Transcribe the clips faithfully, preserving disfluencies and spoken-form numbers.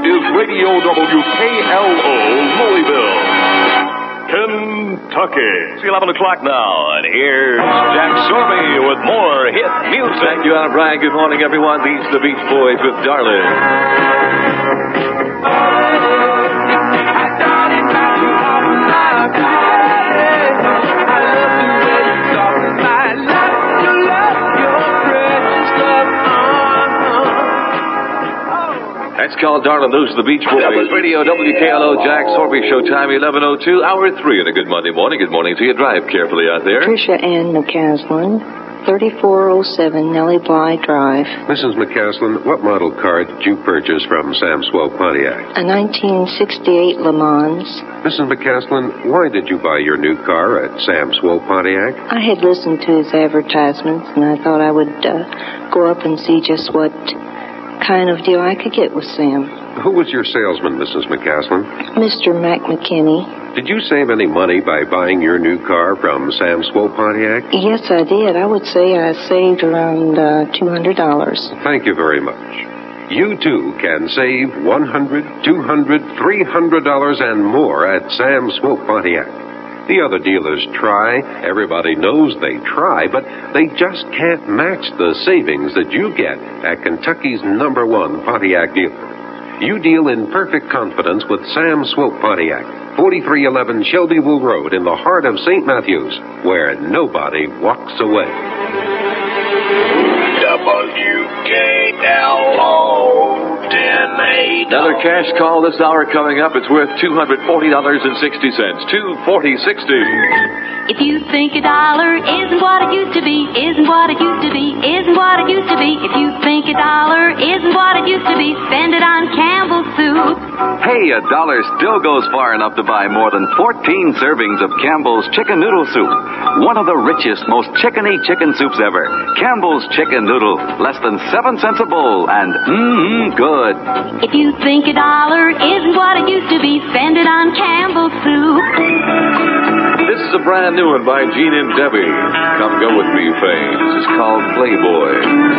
is Radio W K L O Louisville, Kentucky. It's eleven o'clock now, and here's Jack Sorby with more hit music. Thank you, Alan Bryan. Good morning, everyone. These are the Beach Boys with Darling. That's called Darling. Those are the Beach Boys. Radio W K L O, Jack Sorby, Showtime, eleven oh two, hour three, and a good Monday morning. Good morning to you. Drive carefully out there. Tricia Ann McCaslin, thirty-four oh seven Nellie Bly Drive. Missus McCaslin, what model car did you purchase from Sam Swope Pontiac? A nineteen sixty-eight Le Mans. Missus McCaslin, why did you buy your new car at Sam Swope Pontiac? I had listened to his advertisements, and I thought I would uh, go up and see just what kind of deal I could get with Sam. Who was your salesman, Missus McCaslin? Mister Mac McKinney. Did you save any money by buying your new car from Sam Swope Pontiac? Yes, I did. I would say I saved around uh, two hundred dollars. Thank you very much. You, too, can save one hundred dollars, two hundred dollars, three hundred dollars and more at Sam Swope Pontiac. The other dealers try, everybody knows they try, but they just can't match the savings that you get at Kentucky's number one Pontiac dealer. You deal in perfect confidence with Sam Swope Pontiac, forty-three eleven Shelbyville Road in the heart of Saint Matthews, where nobody walks away. W K L O ten eighty. Another cash call this hour coming up. It's worth two hundred forty dollars and sixty cents. two forty sixty. If you think a dollar isn't what it used to be, isn't what it used to be, isn't what it used to be. If you think a dollar isn't what it used to be, spend it on Campbell's soup. Hey, a dollar still goes far enough to buy more than fourteen servings of Campbell's Chicken Noodle Soup. One of the richest, most chickeny chicken soups ever. Campbell's Chicken Noodle, less than seven cents a bowl, and mmm, good. If you think a dollar isn't what it used to be, spend it on Campbell's soup. This is a brand new one by Gene and Debbie. Come Go With Me fame. This is called Playboy.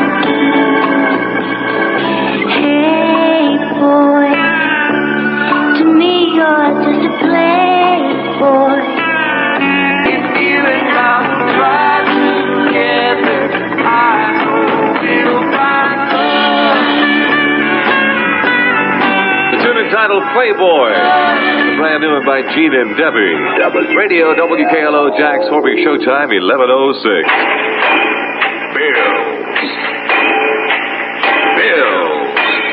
Hey, boy, to me you're just a playboy. If you and I ride together, I hope we'll find love. The tune entitled Playboy. A brand new one by Gene and Debbie. Radio W K L O, Jack Sorby, Showtime, eleven oh six. Bills. Bills.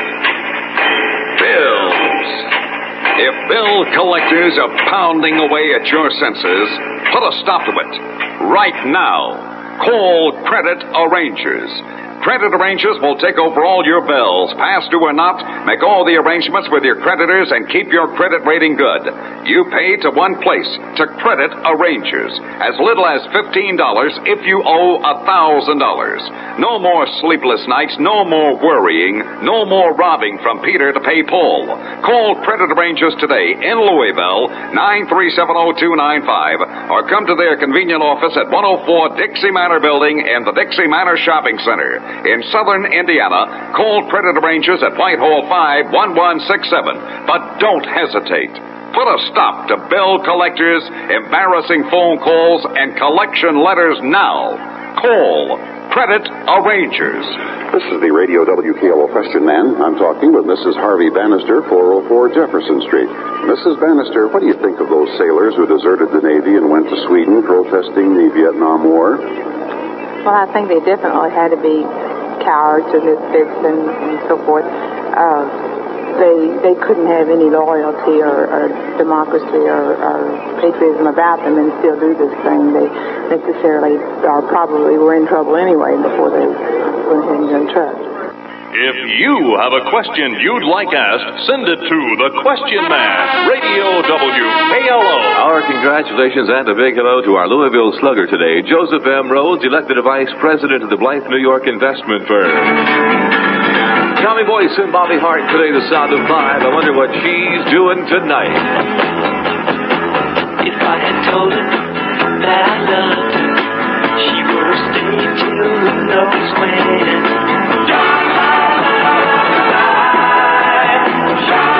Bills. If bill collectors are pounding away at your senses, put a stop to it. Right now. Call Credit Arrangers. Credit Arrangers will take over all your bills, past due or not, make all the arrangements with your creditors, and keep your credit rating good. You pay to one place, to Credit Arrangers, as little as fifteen dollars if you owe one thousand dollars. No more sleepless nights, no more worrying, no more robbing from Peter to pay Paul. Call Credit Arrangers today in Louisville, nine three seven oh two nine five, or come to their convenient office at one oh four Dixie Manor Building in the Dixie Manor Shopping Center. In southern Indiana, call Credit Arrangers at Whitehall five one one six seven. But don't hesitate. Put a stop to bill collectors, embarrassing phone calls, and collection letters now. Call Credit Arrangers. This is the Radio W K L O Question Man. I'm talking with Missus Harvey Bannister, four oh four Jefferson Street. Missus Bannister, what do you think of those sailors who deserted the Navy and went to Sweden protesting the Vietnam War? Well, I think they definitely had to be cowards or misfits and, and so forth. Uh, they they couldn't have any loyalty or, or democracy or, or patriotism about them and still do this thing. They necessarily or probably were in trouble anyway before they went ahead and got trapped. If you have a question you'd like asked, send it to the Question Man, Radio W K L O. Our congratulations and a big hello to our Louisville slugger today, Joseph M. Rhodes, elected a vice president of the Blythe, New York investment firm. Tommy Boyce and Bobby Hart today, the sound of five. I wonder what she's doing tonight. If I had told her that I loved her, she would have stayed till who knows when. Shine,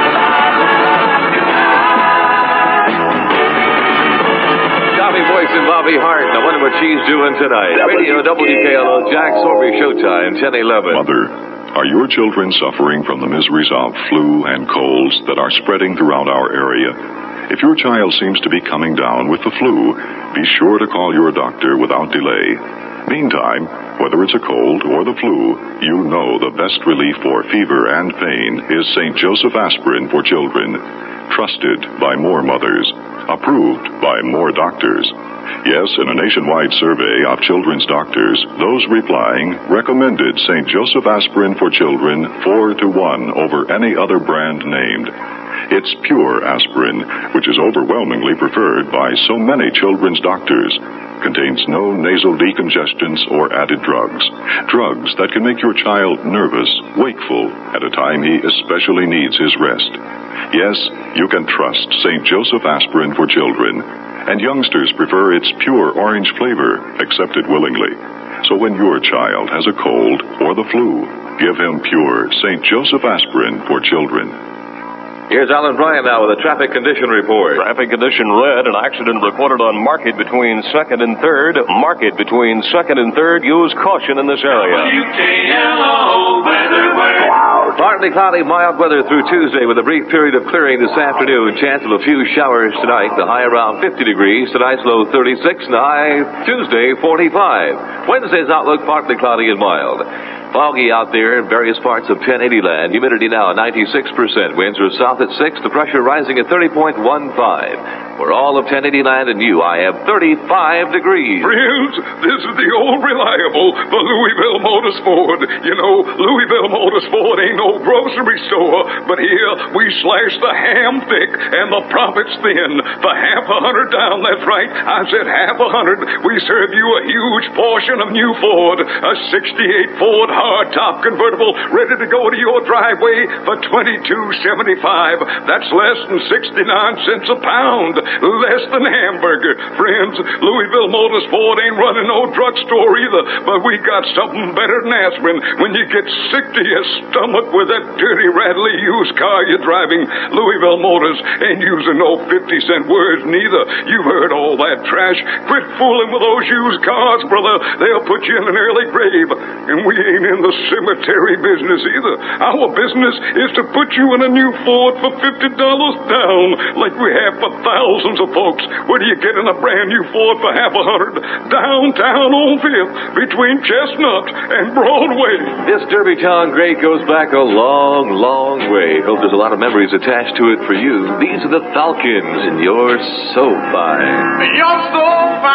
Bobby Hart. I wonder what she's doing tonight. Radio W K L O, Jack Sorby, Showtime, ten eleven. Mother, are your children suffering from the miseries of flu and colds that are spreading throughout our area? If your child seems to be coming down with the flu, be sure to call your doctor without delay. Meantime, whether it's a cold or the flu, you know the best relief for fever and pain is Saint Joseph Aspirin for children. Trusted by more mothers. Approved by more doctors. Yes, in a nationwide survey of children's doctors, those replying recommended Saint Joseph Aspirin for children four to one over any other brand named. It's pure aspirin, which is overwhelmingly preferred by so many children's doctors. Contains no nasal decongestants or added drugs. Drugs that can make your child nervous, wakeful, at a time he especially needs his rest. Yes, you can trust Saint Joseph Aspirin for children. And youngsters prefer its pure orange flavor, accepted willingly. So when your child has a cold or the flu, give him pure Saint Joseph Aspirin for children. Here's Alan Bryan now with a traffic condition report. Traffic condition red. An accident reported on Market between second and third. Market between second and third. Use caution in this area. W K L O weather word. Partly cloudy, mild weather through Tuesday with a brief period of clearing this afternoon. Chance of a few showers tonight. The high around fifty degrees. Tonight's low thirty-six and the high Tuesday forty-five. Wednesday's outlook partly cloudy and mild. Foggy out there in various parts of ten eighty land. Humidity now at ninety-six percent. Winds are south at six. The pressure rising at thirty point one five. For all of ten eighty land and you, I have thirty-five degrees. Friends, this is the old reliable for Louisville Motors Ford. You know, Louisville Motors Ford ain't no grocery store, but here we slash the ham thick and the profits thin. For half a hundred down, that's right. I said half a hundred. We serve you a huge portion of new Ford. A sixty-eight Ford hardtop convertible ready to go to your driveway for twenty-two seventy-five. That's less than sixty-nine cents a pound. Less than hamburger. Friends, Louisville Motors Ford ain't running no drugstore either, but we got something better than aspirin when you get sick to your stomach with that dirty, rattly used car you're driving. Louisville Motors ain't using no fifty cent words neither. You've heard all that trash. Quit fooling with those used cars, brother. They'll put you in an early grave. And we ain't in the cemetery business either. Our business is to put you in a new Ford for fifty dollars down, like we have for thousands of folks. Where do you get in a brand new Ford for half a hundred? Downtown on Fifth, between Chestnut and Broadway. This Derbytown great goes back a long, long way. Hope there's a lot of memories attached to it for you. These are the Falcons, and you're so fine. You're so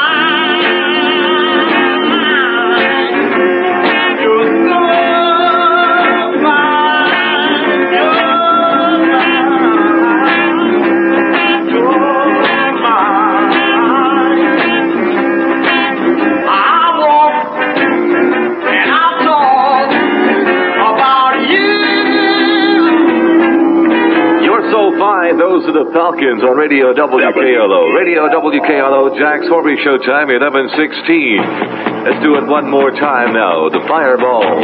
fine. Those are the Falcons on Radio W K L O. Radio W K L O, Jack Sorby, Showtime, eleven sixteen. Let's do it one more time now. The Fireball.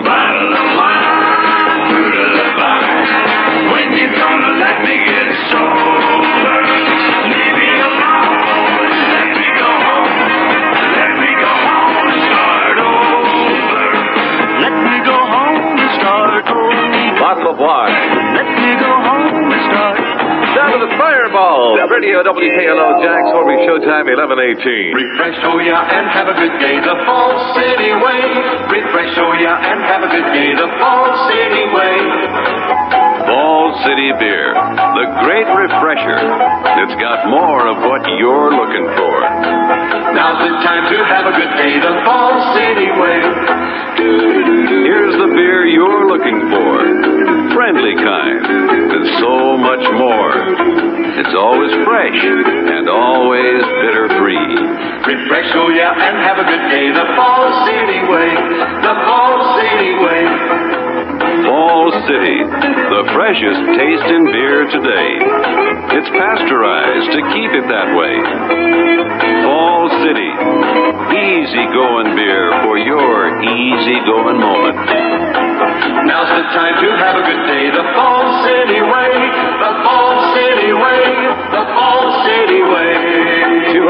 When you gonna let me get sober? Leave me alone. Let me go home. Let me go home and start over. Let me go home and start over. Bottle of wine. Let me go home and start. Down to the Fireball. Radio W K L O, Jack Sorby, Showtime, eleven eighteen. Refresh, oh yeah, and have a good day the Fall City way. Refresh, oh yeah, and have a good day the Fall City way. Fall City Beer, the great refresher. It's got more of what you're looking for. Now's the time to have a good day the Fall City way. Here's the beer you're looking for. Friendly kind. And so much more. It's always fresh and always bitter-free. Refresh, oh yeah, and have a good day the Fall City way. The Fall City way. Fall City, the freshest taste in beer today. It's pasteurized to keep it that way. Fall City, easy-going beer for your easy-going moment. Now's the time to have a good day the Fall City way. The Fall City way. The Fall City way. two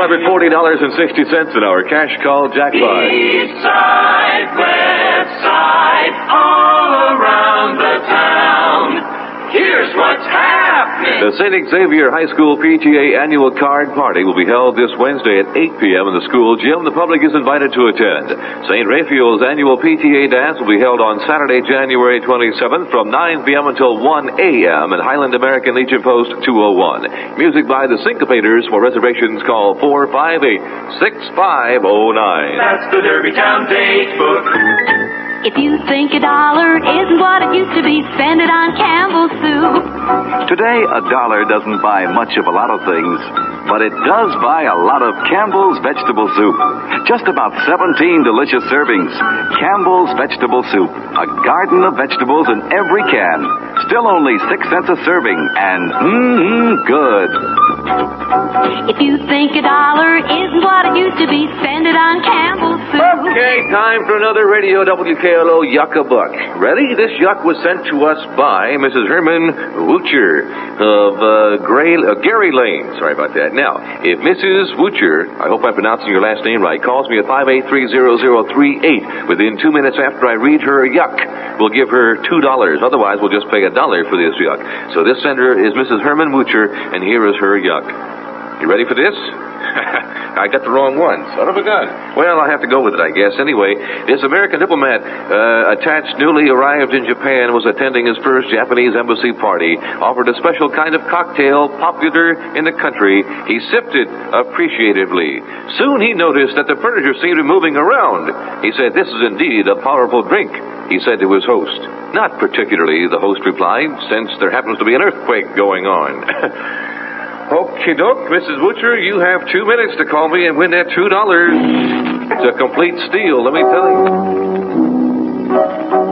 hundred forty dollars and sixty cents in our cash call jackpot. East side, west side, all around the town. Here's what's happening. The Saint Xavier High School P T A annual card party will be held this Wednesday at eight p.m. in the school gym. The public is invited to attend. Saint Raphael's annual P T A dance will be held on Saturday, January twenty-seventh from nine p.m. until one a.m. at Highland American Legion Post two oh one. Music by the Syncopators. For reservations, call four five eight, six five oh nine. That's the Derbytown date book. If you think a dollar isn't what it used to be, spend it on Campbell's soup. Today, a dollar doesn't buy much of a lot of things, but it does buy a lot of Campbell's vegetable soup. Just about seventeen delicious servings. Campbell's vegetable soup. A garden of vegetables in every can. Still only six cents a serving, and mmm, good. If you think a dollar isn't what it used to be, spend it on Campbell's soup. Okay, time for another Radio W K L O Yuck-a-Buck. Ready? This yuck was sent to us by Missus Herman Woocher of uh, Gray, uh, Gary Lane. Sorry about that. Now, if Missus Woocher, I hope I'm pronouncing your last name right, calls me at five eight three zero zero three eight within two minutes after I read her yuck, we'll give her two dollars. Otherwise, we'll just pay a dollar for this yuck. So this sender is Missus Herman Woocher, and here is her yuck. You ready for this? I got the wrong one. Son of a gun. Well, I'll have to go with it, I guess. Anyway, this American diplomat uh, attached newly arrived in Japan was attending his first Japanese embassy party, offered a special kind of cocktail popular in the country. He sipped it appreciatively. Soon he noticed that the furniture seemed to be moving around. He said, "This is indeed a powerful drink," he said to his host. "Not particularly," the host replied, "since there happens to be an earthquake going on." Okie doke, Missus Butcher, you have two minutes to call me and win that two dollars. It's a complete steal, let me tell you.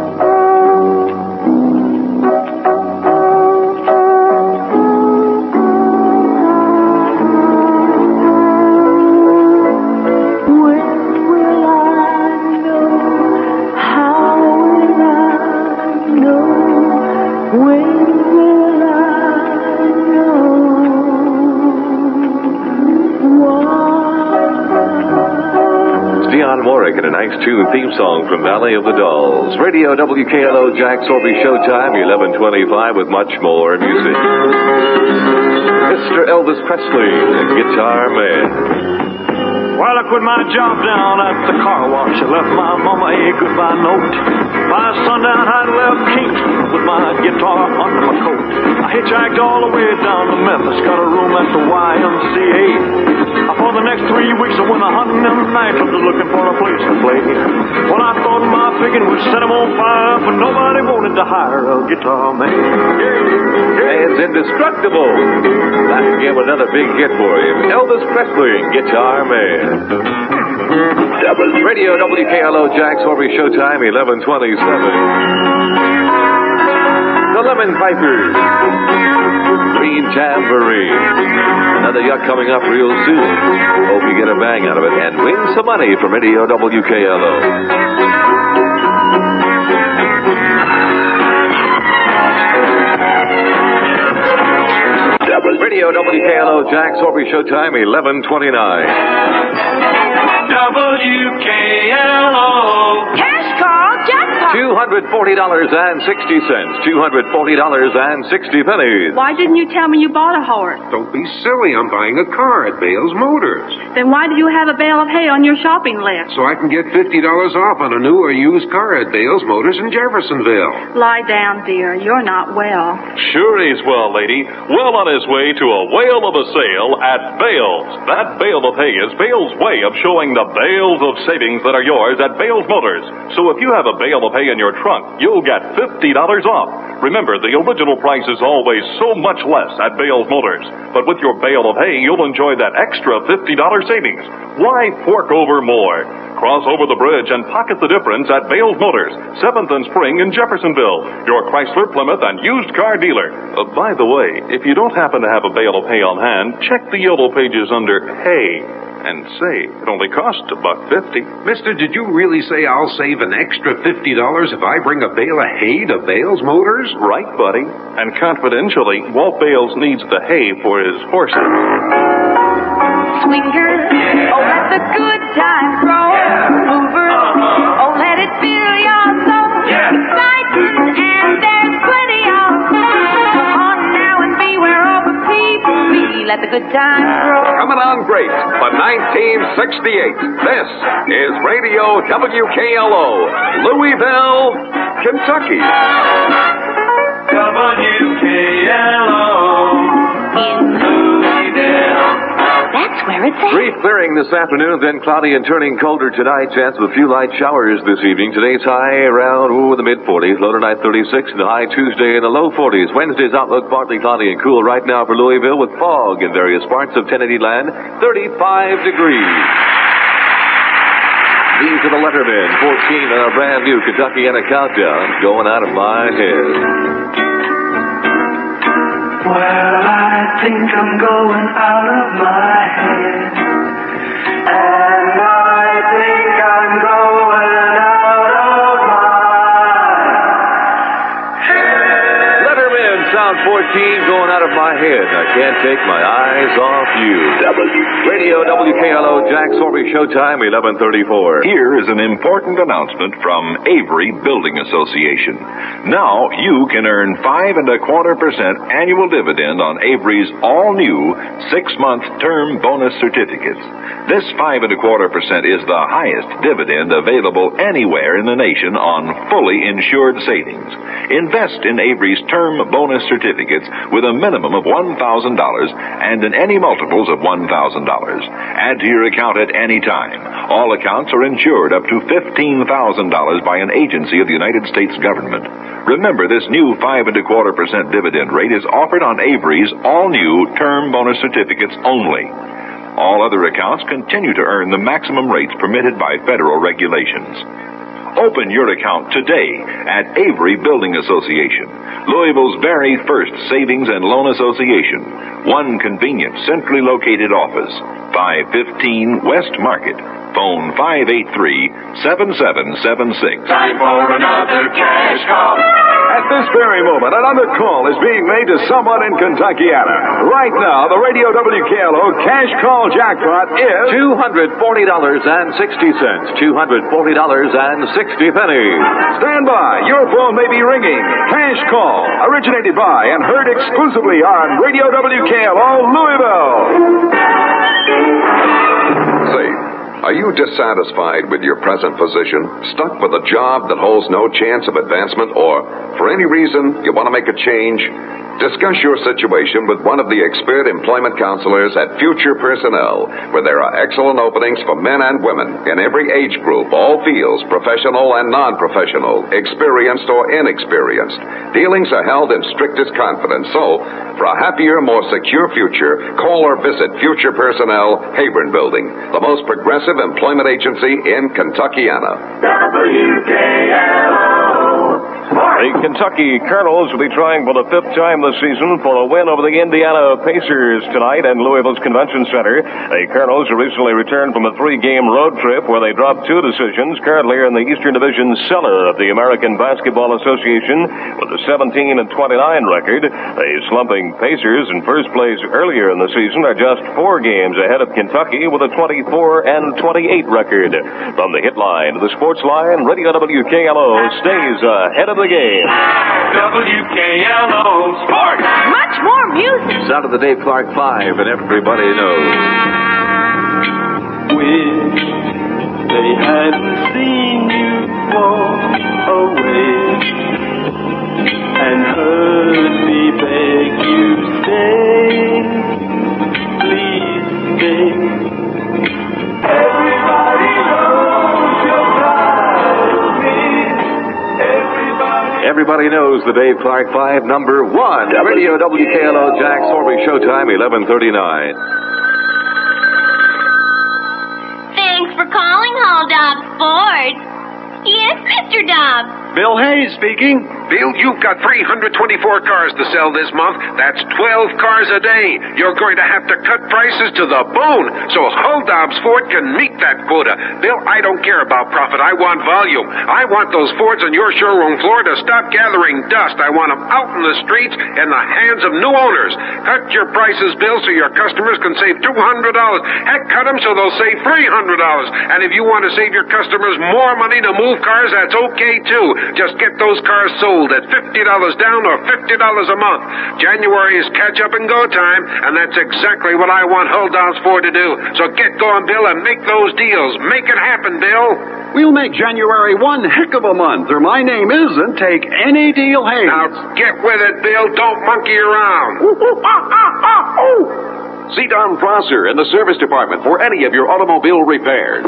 And a nice tune theme song from Valley of the Dolls. Radio W K L O Jack Sorby Showtime, eleven twenty-five with much more music. Mister Elvis Presley, the Guitar Man. Well, I quit my job down at the car wash. I left my mama a goodbye note. By sundown, I left Kingston with my guitar under my coat. I hitchhiked all the way down to Memphis, got a room at the Y M C A. For the next three weeks, I went a hunting them nightclubs looking for a place to play. Well, I thought my picking would set them on fire, but nobody wanted to hire a guitar man. Man's indestructible. Back again with another big hit for him. Elvis Presley, Guitar Man. Radio W K L O Jack Sorby Showtime, eleven twenty-seven. The Lemon Pipers. Green Tambourine. Another yuck coming up real soon. Hope you get a bang out of it and win some money from Radio W K L O. Radio W K L O Jack Sorby Showtime, eleven twenty-nine. W K L O. Cash call jackpot. two hundred forty dollars and sixty cents. two hundred forty dollars and sixty pennies. Why didn't you tell me you bought a horse? Don't be silly. I'm buying a car at Bales Motors. Then why do you have a bale of hay on your shopping list? So I can get fifty dollars off on a new or used car at Bales Motors in Jeffersonville. Lie down, dear. You're not well. Sure he's well, lady. Well on his way to a whale of a sale at Bales. That bale of hay is Bales' way of showing the bales of savings that are yours at Bales Motors. So if you have a bale of hay in your trunk, you'll get fifty dollars off. Remember, the original price is always so much less at Bales Motors. But with your bale of hay, you'll enjoy that extra fifty dollars savings. Why fork over more? Cross over the bridge and pocket the difference at Bales Motors, seventh and Spring in Jeffersonville, your Chrysler, Plymouth, and used car dealer. Uh, by the way, if you don't happen to have a bale of hay on hand, check the yellow pages under hay and say it only costs a buck fifty. Mister, did you really say I'll save an extra fifty dollars if I bring a bale of hay to Bales Motors? Right, buddy. And confidentially, Walt Bales needs the hay for his horses. swinger. Oh, let the good times roll over. Oh, let it fill your soul. Excitement and there's plenty of. Come on now and be where all the people be. Let the good times roll. Coming on great for nineteen sixty-eight. This is Radio W K L O, Louisville, Kentucky. W K L O in Louisville. That's where it's at. Brief clearing this afternoon, then cloudy and turning colder tonight. Chance of a few light showers this evening. Today's high around ooh, the mid forties. Low tonight thirty-six. And the high Tuesday in the low forties. Wednesday's outlook partly cloudy and cool right now for Louisville with fog in various parts of Tennessee land. thirty-five degrees. These are the Lettermen. fourteen on a brand new Kentuckiana countdown. Going out of my head. Well, I think I'm going out of my head. And I think I'm going out of my head. Letterman, sound fourteen, going out of my head. I can't take my eyes off you. W. Radio W K L O, Jack Sorby, showtime, eleven thirty-four. Here is an important announcement from Avery Building Association. Now you can earn five and a quarter percent annual dividend on Avery's all-new six-month term bonus certificates. This five and a quarter percent is the highest dividend available anywhere in the nation on fully insured savings. Invest in Avery's term bonus certificates with a minimum of one thousand dollars and in any multiples of one thousand dollars. Add to your account at any time. All accounts are insured up to fifteen thousand dollars by an agency of the United States government. Remember, this new five and a quarter percent dividend rate is offered on Avery's all-new term bonus certificates only. All other accounts continue to earn the maximum rates permitted by federal regulations. Open your account today at Avery Building Association, Louisville's very first savings and loan association. One convenient, centrally located office, five fifteen West Market. Phone five eight three, seven seven seven six. Time for another cash call. At this very moment, another call is being made to someone in Kentuckiana. Right now, the Radio W K L O cash call jackpot is two hundred forty dollars and sixty cents. two hundred forty dollars and sixty pennies. Stand by. Your phone may be ringing. Cash call, originated by and heard exclusively on Radio W K L O Louisville. Say, are you dissatisfied with your present position? Stuck with a job that holds no chance of advancement? Or, for any reason, you want to make a change? Discuss your situation with one of the expert employment counselors at Future Personnel, where there are excellent openings for men and women in every age group, all fields, professional and non-professional, experienced or inexperienced. Dealings are held in strictest confidence. So, for a happier, more secure future, call or visit Future Personnel, Hayburn Building, the most progressive employment agency in Kentuckiana. W K L O. The Kentucky Colonels will be trying for the fifth time this season for a win over the Indiana Pacers tonight at Louisville's Convention Center. The Colonels recently returned from a three-game road trip where they dropped two decisions. Currently are in the Eastern Division cellar of the American Basketball Association with a seventeen and twenty-nine record. The slumping Pacers in first place earlier in the season are just four games ahead of Kentucky with a twenty-four and twenty-eight record. From the hit line to the sports line, Radio W K L O stays ahead of the game. W K L O Sports. Much more music. Sound of the Dave Clark Five, and everybody knows. Wish they hadn't seen you walk away and heard me beg you stay. Please stay. Everybody knows you're proud of me. Everybody. Everybody knows the Dave Clark Five, number one. Radio W K L O, Jack Sorby, showtime, eleven thirty-nine. Thanks for calling Hall Dobbs Ford. Yes, Mister Dobbs. Bill Hayes speaking. Bill, you've got three hundred twenty-four cars to sell this month. That's twelve cars a day. You're going to have to cut prices to the bone so Huldob's Ford can meet that quota. Bill, I don't care about profit. I want volume. I want those Fords on your showroom floor to stop gathering dust. I want them out in the streets in the hands of new owners. Cut your prices, Bill, so your customers can save two hundred dollars. Heck, cut them so they'll save three hundred dollars. And if you want to save your customers more money to move cars, that's okay, too. Just get those cars sold at fifty dollars down or fifty dollars a month. January is catch-up-and-go time, and that's exactly what I want Huldob's Ford to do. So get going, Bill, and make those deals. Make it happen, Bill. We'll make January one heck of a month, or my name isn't Take Any Deal Hayes. Now, get with it, Bill. Don't monkey around. See Don Prosser in the service department for any of your automobile repairs.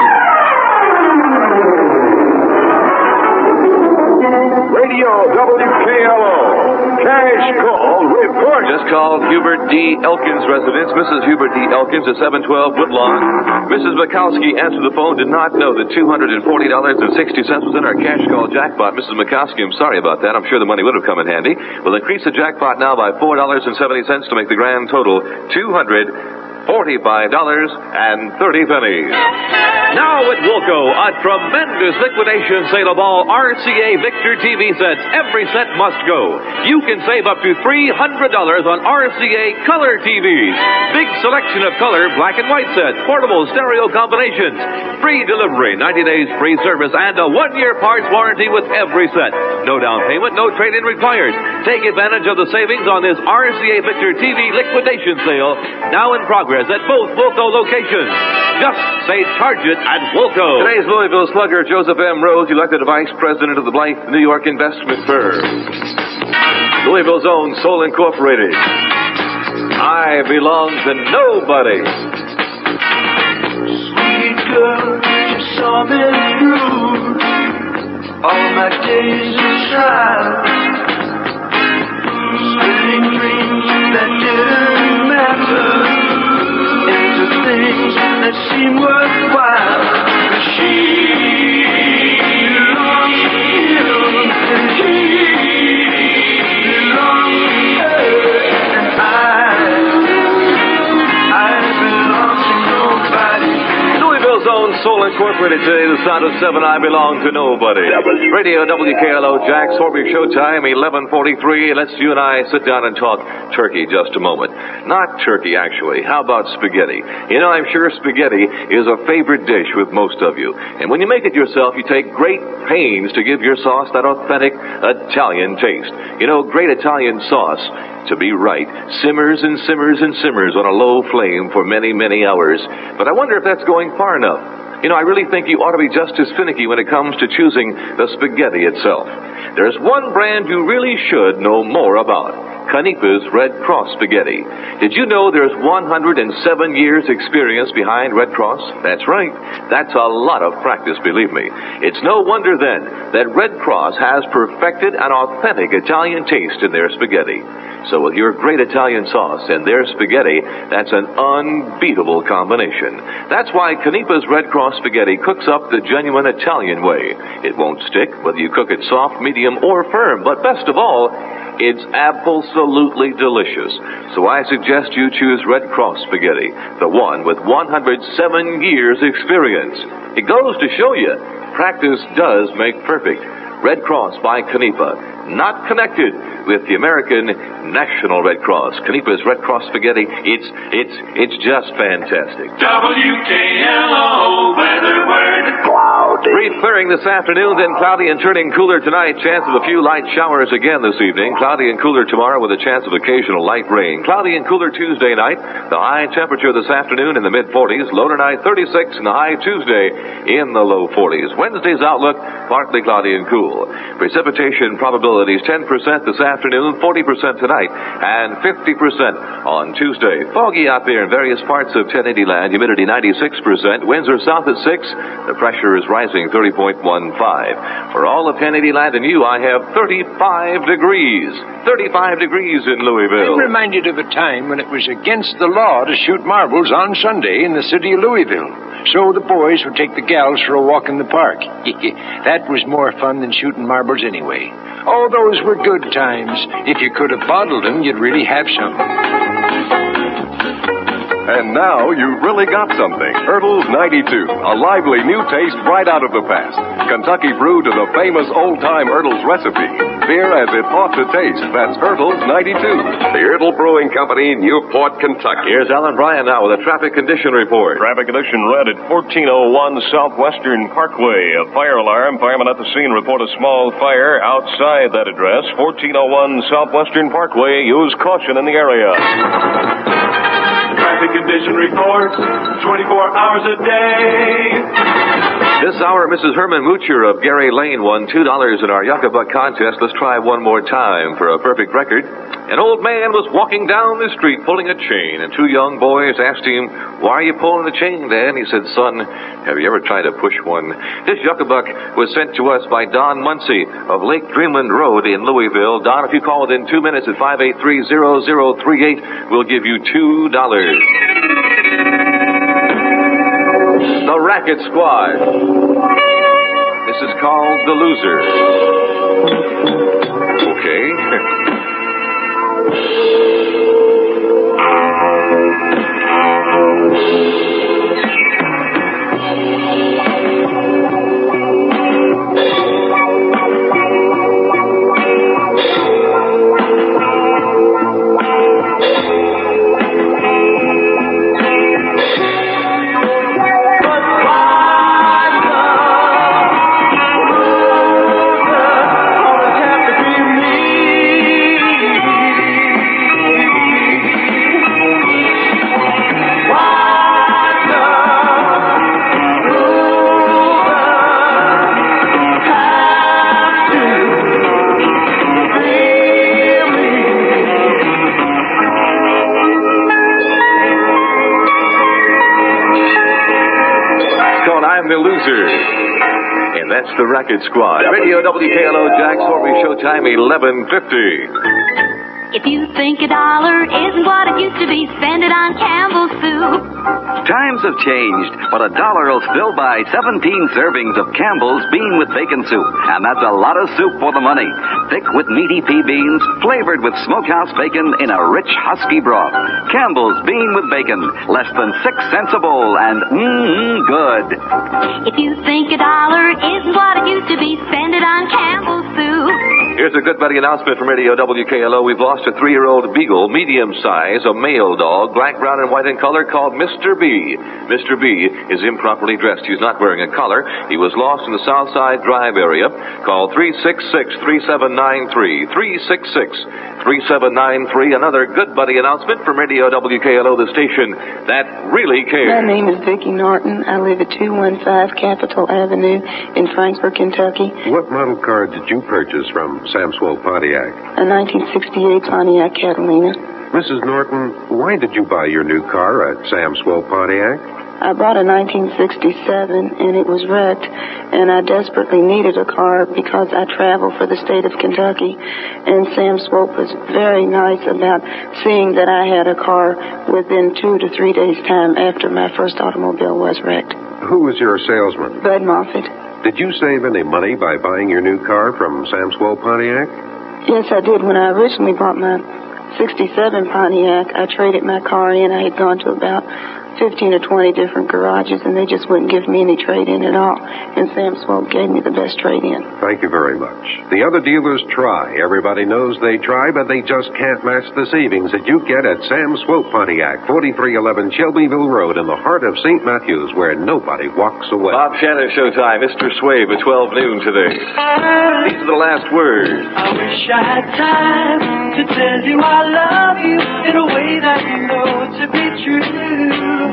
Radio W K L O. Cash Call Report. Just called Hubert D. Elkins' residence. Missus Hubert D. Elkins at seven twelve Woodlawn. Missus Mikowski answered the phone, did not know that two hundred forty dollars and sixty cents was in our cash call jackpot. Missus Mikowski, I'm sorry about that. I'm sure the money would have come in handy. We'll increase the jackpot now by four dollars and seventy cents to make the grand total two hundred forty-five dollars and thirty pennies. Now at Wilco, a tremendous liquidation sale of all R C A Victor T V sets. Every set must go. You can save up to three hundred dollars on R C A color T Vs. Big selection of color black and white sets, portable stereo combinations, free delivery, ninety days free service, and a one-year parts warranty with every set. No down payment, no trade-in required. Take advantage of the savings on this R C A Victor T V liquidation sale, now in progress at both Wilco locations. Just say charge it at Wilco. Today's Louisville Slugger, Joseph M. Rhodes, elected vice president of the Blythe New York Investment Firm. Louisville's own Soul Incorporated. I belong to nobody. Sweet girl, you saw me through all my days of trial. Spinning dreams that didn't matter into things that seem worthwhile. She belongs to him, and he belongs to her, and I, I belong to nobody. Louisville's own Soul Incorporated today, the sound of seven, I belong to nobody. Radio W K L O, Jack's Horby Showtime, eleven forty-three. Let's you and I sit down and talk turkey just a moment. Not turkey, actually. How about spaghetti? You know, I'm sure spaghetti is a favorite dish with most of you. And when you make it yourself, you take great pains to give your sauce that authentic Italian taste. You know, great Italian sauce, to be right, simmers and simmers and simmers on a low flame for many, many hours. But I wonder if that's going far enough. You know, I really think you ought to be just as finicky when it comes to choosing the spaghetti itself. There's one brand you really should know more about. Canepa's Red Cross Spaghetti. Did you know there's one hundred seven years experience behind Red Cross? That's right. That's a lot of practice, believe me. It's no wonder then that Red Cross has perfected an authentic Italian taste in their spaghetti. So with your great Italian sauce and their spaghetti, that's an unbeatable combination. That's why Canepa's Red Cross Spaghetti cooks up the genuine Italian way. It won't stick whether you cook it soft, medium, or firm. But best of all, it's absolutely delicious. So I suggest you choose Red Cross Spaghetti, the one with one hundred seven years experience. It goes to show you, practice does make perfect. Red Cross by Canepa, not connected with the American National Red Cross. Canepa's Red Cross Spaghetti, it's, it's, it's just fantastic. W K L O weather word. Cloudy. Brief clearing this afternoon, then cloudy and turning cooler tonight. Chance of a few light showers again this evening. Cloudy and cooler tomorrow with a chance of occasional light rain. Cloudy and cooler Tuesday night. The high temperature this afternoon in the mid forties. Low tonight thirty-six, and the high Tuesday in the low forties. Wednesday's outlook, partly cloudy and cool. Precipitation probabilities ten percent this afternoon, forty percent tonight, and fifty percent on Tuesday. Foggy out there in various parts of ten eighty land. Humidity ninety-six percent. Winds are south at six. The pressure is rising rising thirty point one five. For all of ten eighty land and you, I have thirty-five degrees. thirty-five degrees in Louisville. I'm reminded of a time when it was against the law to shoot marbles on Sunday in the city of Louisville. So the boys would take the gals for a walk in the park. That was more fun than shooting marbles anyway. Oh, those were good times. If you could have bottled them, you'd really have some. And now you've really got something. Ertles ninety-two, a lively new taste right out of the past. Kentucky brewed to the famous old-time Ertles recipe. Beer as it ought to taste. That's Ertles ninety-two. The Ertl Brewing Company, Newport, Kentucky. Here's Alan Bryan now with a traffic condition report. Traffic condition red at fourteen oh one Southwestern Parkway. A fire alarm. Firemen at the scene report a small fire outside that address. fourteen oh one Southwestern Parkway. Use caution in the area. Traffic condition reports, twenty-four hours a day. This hour, Missus Herman Moocher of Gary Lane won two dollars in our Yucca Buck contest. Let's try one more time for a perfect record. An old man was walking down the street pulling a chain, and two young boys asked him, "Why are you pulling the chain, Dad?" And he said, "Son, have you ever tried to push one?" This Yucca Buck was sent to us by Don Muncie of Lake Dreamland Road in Louisville. Don, if you call within two minutes at five eight three, zero zero three eight, we'll give you two dollars. The Racket Squad. This is called The Loser. Okay. That's the Racket Squad. Radio W K L O, Jack Sorby, showtime eleven fifty. If you think a dollar isn't what it used to be, spend it on Campbell's soup. Times have changed, but a dollar will still buy seventeen servings of Campbell's Bean with Bacon soup. And that's a lot of soup for the money. Thick with meaty pea beans, flavored with smokehouse bacon in a rich husky broth. Campbell's Bean with Bacon, less than six cents a bowl, and mmm, good. If you think a dollar isn't what it used to be, spend it on Campbell's soup. Here's a good buddy announcement from Radio W K L O. We've lost a three-year-old beagle, medium size, a male dog, black, brown, and white in color, called Mister B. Mister B is improperly dressed. He's not wearing a collar. He was lost in the Southside Drive area. Call three six six, three seven nine three. three six six, three seven nine three. Another good buddy announcement from Radio W K L O, the station that really cares. My name is Vicki Norton. I live at two one five Capitol Avenue in Frankfort, Kentucky. What model car did you purchase from Sam Swope Pontiac? A nineteen sixty-eight Pontiac Catalina. Missus Norton, why did you buy your new car at Sam Swope Pontiac? I bought a nineteen sixty-seven, and it was wrecked, and I desperately needed a car because I travel for the state of Kentucky, and Sam Swope was very nice about seeing that I had a car within two to three days' time after my first automobile was wrecked. Who was your salesman? Bud Moffitt. Did you save any money by buying your new car from Sam Swope Pontiac? Yes, I did. When I originally bought my sixty-seven Pontiac, I traded my car in. I had gone to about fifteen or twenty different garages, and they just wouldn't give me any trade-in at all. And Sam Swope gave me the best trade-in. Thank you very much. The other dealers try. Everybody knows they try, but they just can't match the savings that you get at Sam Swope Pontiac, forty-three eleven Shelbyville Road in the heart of Saint Matthews, where nobody walks away. Bob Shannon Showtime, Mister Swabe at twelve noon today. These are the last words. I wish I had time to tell you I love you in a way that you know to be true.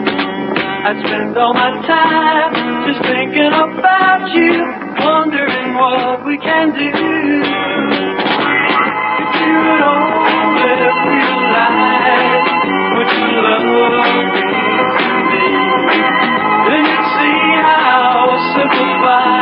I spend all my time just thinking about you, wondering what we can do. If you would only realize what you love me to be, then you'd see how simplified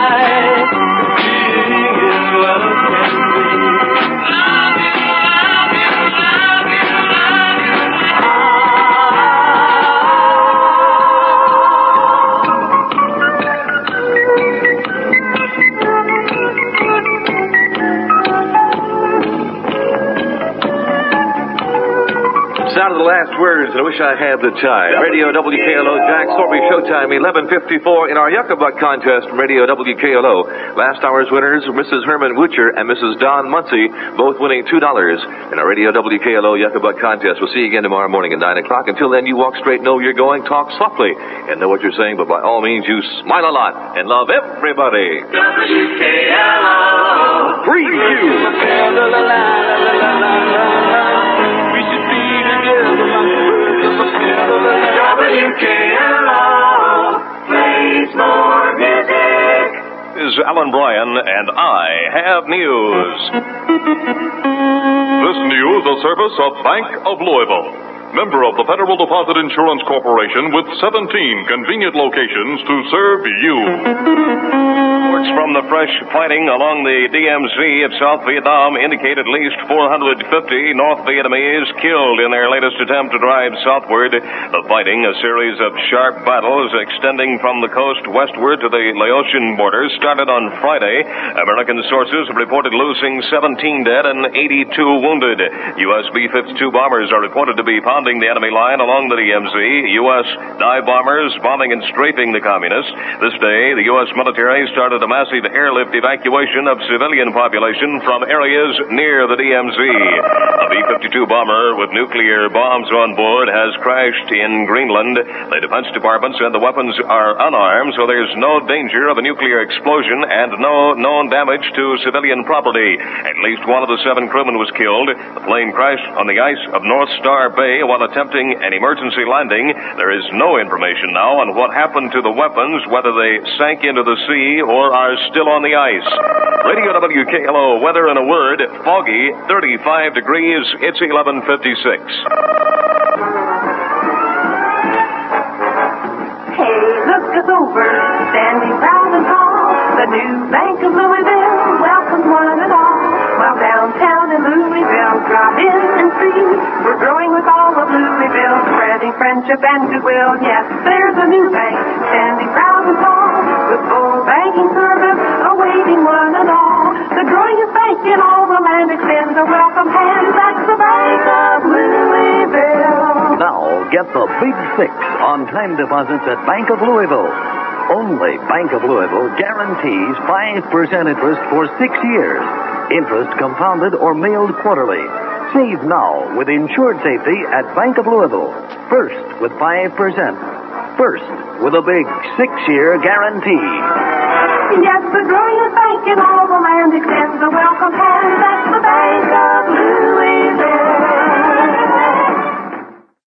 Sound of the last words, and I wish I had the time. Radio W K L O, Jack Thorpe, showtime, eleven fifty-four in our Yucca Buck contest from Radio W K L O. Last hour's winners were Missus Herman Wutcher and Missus Don Muncie, both winning two dollars in our Radio W K L O Yucca Buck contest. We'll see you again tomorrow morning at nine o'clock. Until then, you walk straight, know you're going, talk softly, and know what you're saying, but by all means, you smile a lot and love everybody. W K L O. Free you. W K L O plays more music. This is Alan Bryan, and I have news. This news, a service of Bank of Louisville, member of the Federal Deposit Insurance Corporation with seventeen convenient locations to serve you. Reports from the fresh fighting along the D M Z of South Vietnam indicate at least four hundred fifty North Vietnamese killed in their latest attempt to drive southward. The fighting, a series of sharp battles extending from the coast westward to the Laotian border, started on Friday. American sources have reported losing seventeen dead and eighty-two wounded. U S B fifty-two bombers are reported to be pounding the enemy line along the D M Z. U S dive bombers bombing and strafing the communists. This day, the U S military started a massive airlift evacuation of civilian population from areas near the D M Z. A B fifty-two bomber with nuclear bombs on board has crashed in Greenland. The Defense Department said the weapons are unarmed, so there's no danger of a nuclear explosion and no known damage to civilian property. At least one of the seven crewmen was killed. The plane crashed on the ice of North Star Bay while attempting an emergency landing. There is no information now on what happened to the weapons, whether they sank into the sea or are still on the ice. Radio W K L O weather in a word, foggy, thirty-five degrees. It's eleven fifty-six. Hey, look us over, standing proud and tall. The new Bank of Louisville welcomes one and all. While downtown in Louisville, drop in and see. We're growing with all of Louisville, spreading friendship and goodwill. Yes, there's a new bank, standing proud and tall, with full banking service, awaiting one and all. The growingest bank in all the land extends a welcome hand. That's the Bank of Louisville. Now, get the Big Six on time deposits at Bank of Louisville. Only Bank of Louisville guarantees five percent interest for six years. Interest compounded or mailed quarterly. Save now with insured safety at Bank of Louisville. First with five percent. First with a big six-year guarantee. Yes, the growingest bank in all the land extends a welcome hand. That's the Bank of Louisville.